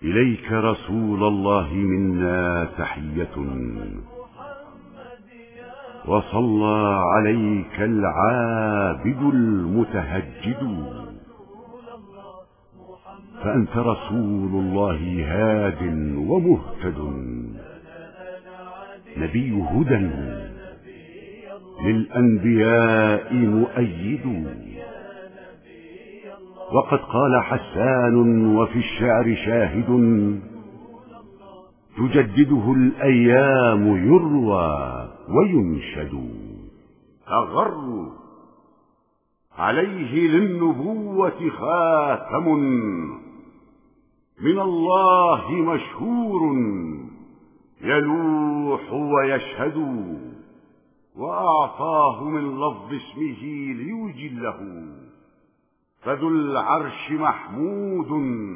إليك رسول الله منا تحية، وصلى عليك العابد المتهجد، فأنت رسول الله هاد ومهتد، نبي هدى للأنبياء مؤيد. وقد قال حسان وفي الشعر شاهد، تجدده الأيام يروى وينشد، أغر عليه للنبوة خاتم، من الله مشهور يلوح ويشهد، وأعطاه من لفظ اسمه ليجله، فذو العرش محمود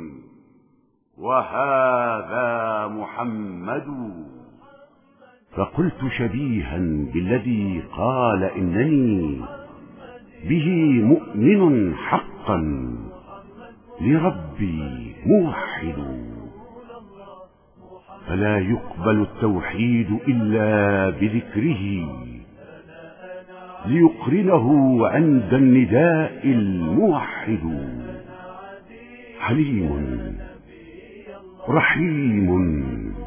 وهذا محمد. فقلت شبيها بالذي قال إنني به مؤمن حقا لربي موحد، فلا يقبل التوحيد إلا بذكره، ليقرنه عند النداء الموحد. حليم رحيم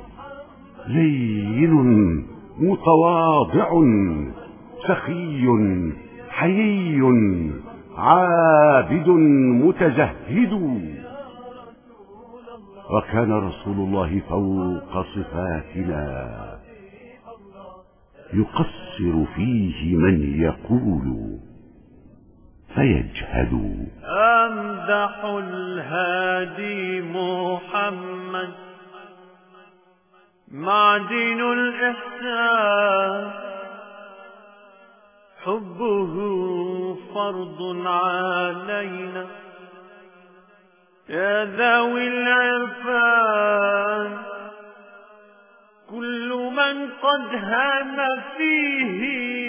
لين متواضع سخي حيي عابد متزهد. وكان رسول الله فوق صفاتنا، يقصر فيه من يقول فيجهد. أمدح الهادي محمد معدن الإحسان، حبه فرض علينا يا ذوي العرفان، كل من قد هام فيه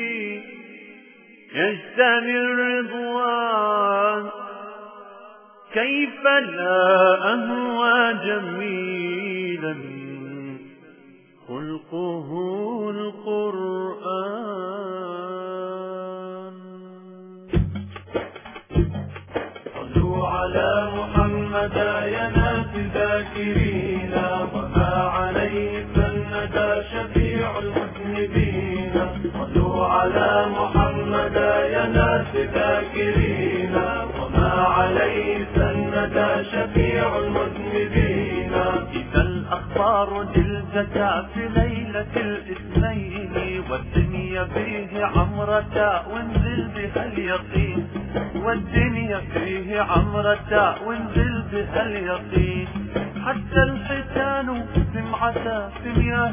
يجتني الرضوان، كيف لا أهوى جميلا خلقه القرآن. صلوا على محمد يا ناس ذاكرين، وما عليه فالندى شفيع المذنبين. صلوا على محمد يا ناس ذاكرين، وما عليه فالندى شفيع المذنبين. إذا الأخبار جلدك في ليلة الاثنين، والدنيا فيه عمرة وانزل بها اليقين، والدنيا فيه عمرة وانزل بها اليقين. حتى الحيتان سمعة في مياه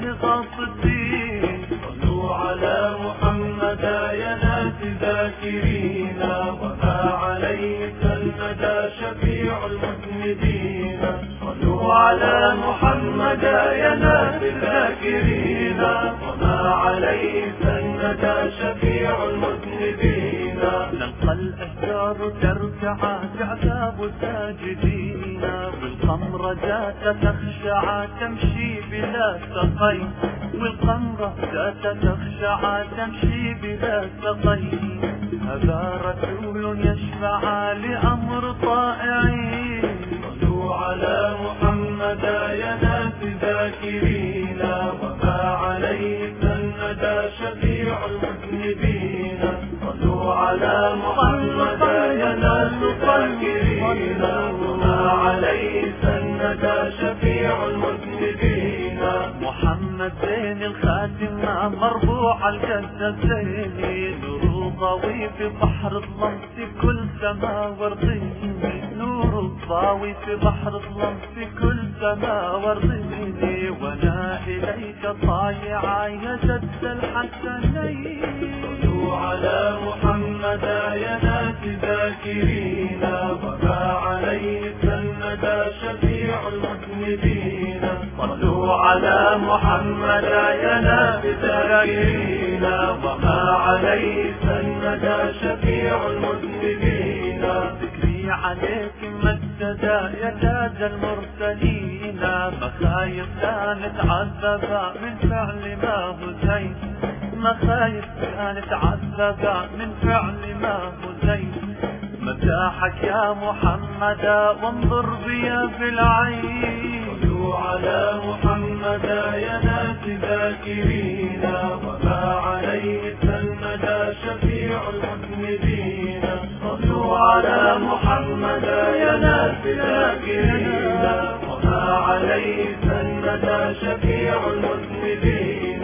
غاصتين. صلوا على محمد يا ناس ذاكرين، وما عليه فالندى شفيع المذنبين. صلوا على محمد يا ناس ذاكرين، وما عليه فالندى شفيع المذنبين. نلقى الأشجار تركع تعتاب الساجدين، والقمر ذات تخشع تمشي بلا سقي، والقمر ذات تخشع تمشي بلا سقي. هذا رسول يشفع لأمر طائعين. صلوا على محمد يا ناس ذاكرين، وما عليه فالندى شفيع المذنبين. صلوا على محمد يا ناس ذاكرين، وما عليه فالندى شفيع المذنبين. محمد بين الخاتم مربوع الجنتين، نور ضوي في بحر الظلم في كل سما وارضين، نور ضاوي في بحر الظلم في كل سما وارضين. وانا اليك طايعا يا جد الحسنين. صلوا على محمد يا ناس ذاكرين، وما عليه فالندى شفيع المذنبين. صلوا على محمد يا ناس ذاكرين، وما عليه فالندى شفيع المذنبين. ذكري عليك مد المرتدى يا تاج المرسلين، مخايف كانت عذبة من فعل ما هو زين، مخايف كانت عذبة من فعل ما هو زين. مداحك يا محمد وانظر بيا في العين، صلوا على محمد يا ناس ذاكرين، وما عليه سلمدا شفيع المذنبين. صلوا على محمد يا ناس ذاكرين، وما عليه سلمدا شفيع المذنبين.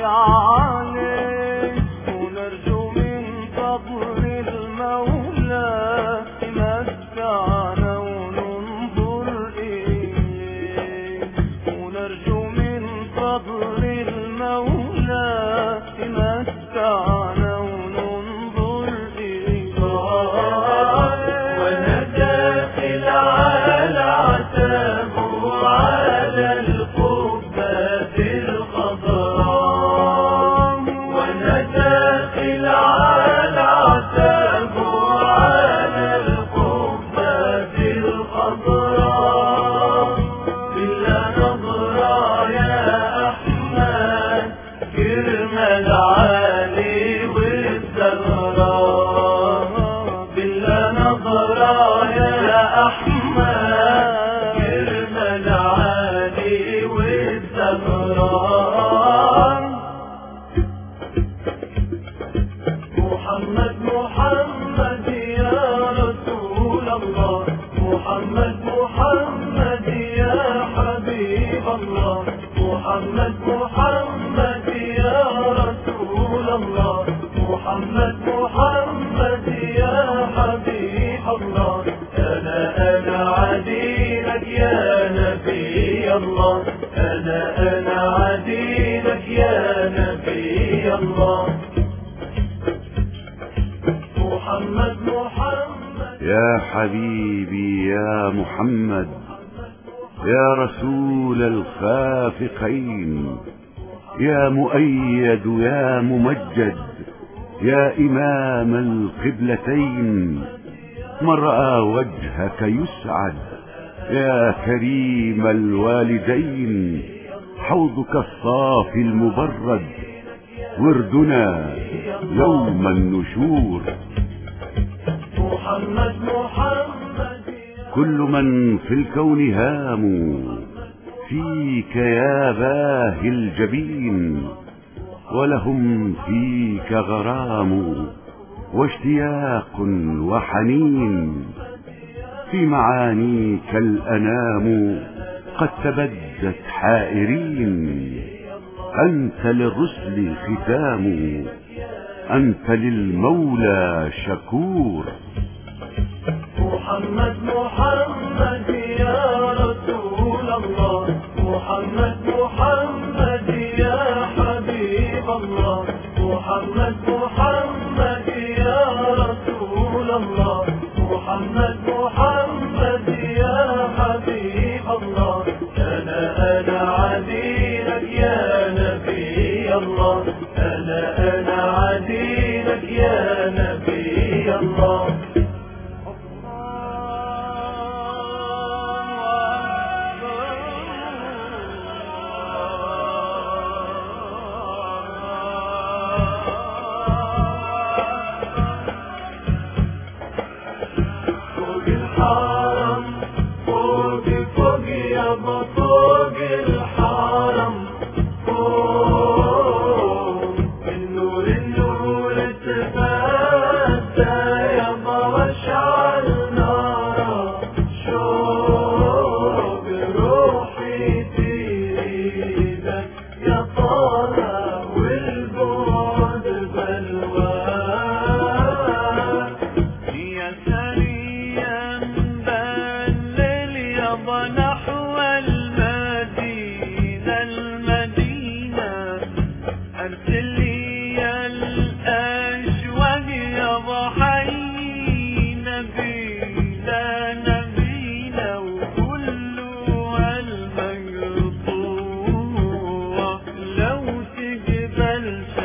ونرجو من فضل المولى الخضراء يا أحمد كرم العالي والزهران محمد محمد يا رسول الله محمد محمد يا حبيب الله محمد محمد يا رسول الله محمد محمد يا حبيب الله أنا عديلك يا نبي الله أنا عديلك يا نبي الله محمد يا حبيبي يا محمد يا رسول الخافقين يا مؤيد يا ممجد يا إمام القبلتين من رأى وجهك يسعد يا كريم الوالدين حوضك الصافي المبرد وردنا يوم النشور محمد كل من في الكون هام فيك يا باهي الجبين ولهم فيك غرام واشتياق وحنين في معانيك الأنام قد تبدت حائرين أنت للرسل ختام أنت للمولى شكور محمد يا رسول الله محمد يا حبيب الله محمد يا رسول الله محمد يا حبيب الله أنا عديلك يا نبي الله أنا عديلك يا نبي الله فوق يابا فوق الحرم فوق النور تفاتى يابا واشعل نارا شوق روحي تريدك يا طالع والبعد بلوان يا سريا نحو المدينة أرسل لي الأشواق يابا حي نبينا وكلها المقطوع لو تقبل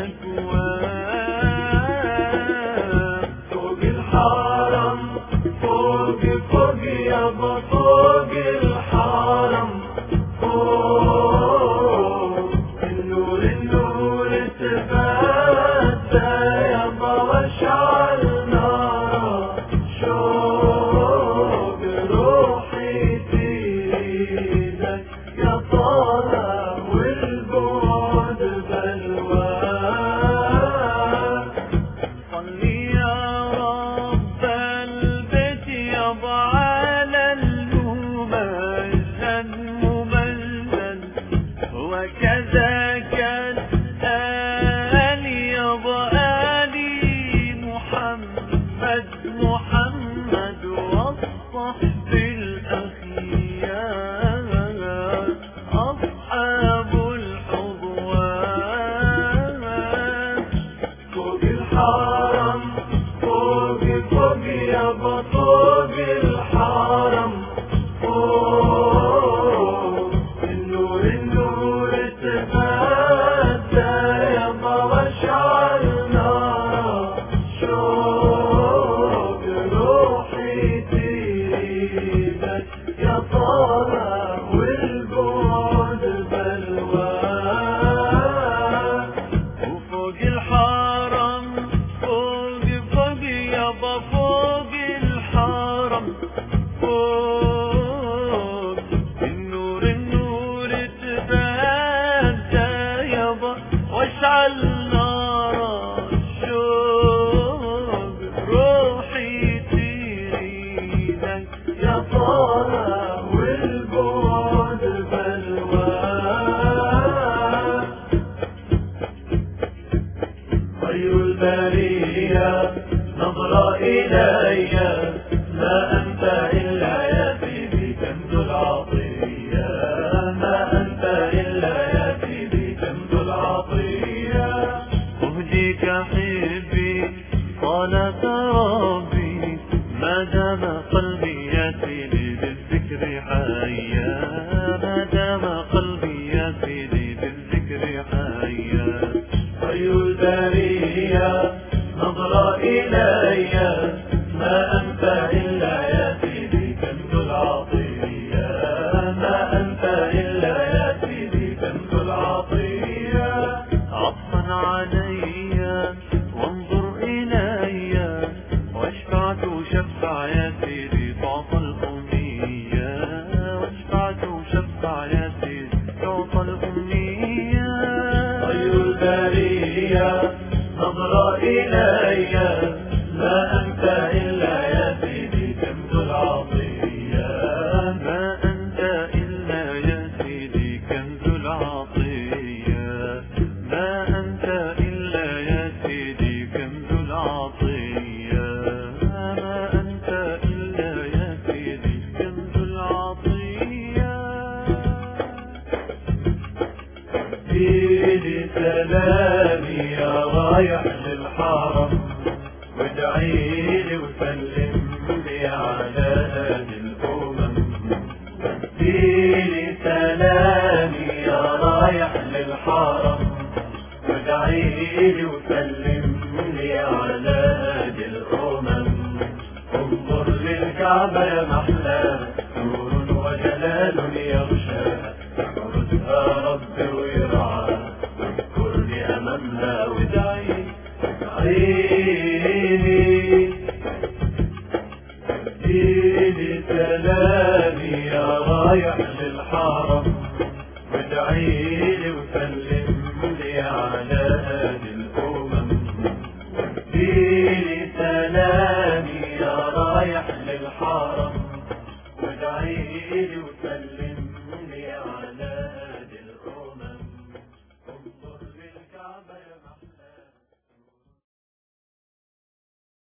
شكواه فوق الحرم فوق يابا فوق الحرم فوق النور تفاتى يابا واشعل نارا شوق روحي تريدك يا طالع والبعد بلوان صلي يا رب البيت يابا وكذاك الآل يابا آلي محمد والصحب الأخيار أصحاب الحضوان فوق الحرم فوق يابا فوق الحرم فوق النور تفاتى يابا واشعل نارا شوق روحي تريدك يا طالع والبعد بلوان وفوق الحرم فوق يابا فوق الحرم فوق النور النور تبدى يابا واشعل نار الشوق روحي تريدك يا طالع والبعد بلواه خير البرية نظرة إلي ما أنت إلا يا سيدي كنز العطية ما أنت إلا يا سيدي كنز العطية أهديك حبي صلاة ربي ما دام قلبي يا سيدي بالذكر حيا ما دام قلبي يا سيدي بالذكر حيا خير البرية نظرة إلي ما أنت إلا يا سيدي كنز العطية ما أنت إلا يا سيدي كنز العطية عطفا علي وانظر إلي واشفعت شفع يا سيدي تعطى الأمنية واشفعت شفع يا سيدي تعطى الأمنية خير البرية نظرة إلي ما أنت إلا يا سيدي كنز العطية ما أنت إلا يا سيدي كنز العطية ما أنت إلا يا سيدي كنز العطية ما أنت إلا يا سيدي كنز العطية اديلي سلامي يا رايح للحرم وادعيلي وسلملي على هادي الأمم اديلي سلامي يا رايح للحرم وادعيلي وسلملي على هادي الأمم انظر للكعبة يا محلاها نور وجلال يغشاها يحرسها ربي ويرعاها واذكرني أمامها وادعيلي اديلي سلامي يا رايح للحرم وادعيلي وسلملي على هادي الأمم اديلي سلامي يا رايح للحرم وادعيلي وسلملي